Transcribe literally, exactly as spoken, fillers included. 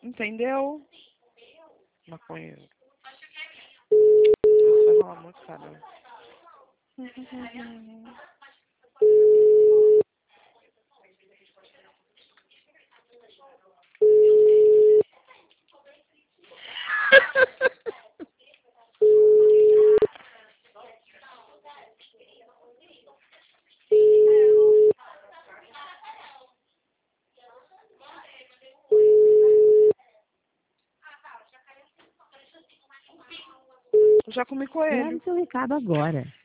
Entendeu? Maconheiro. Você vai falar muito, cara. Eu já comi coelho. Grave seu recado agora.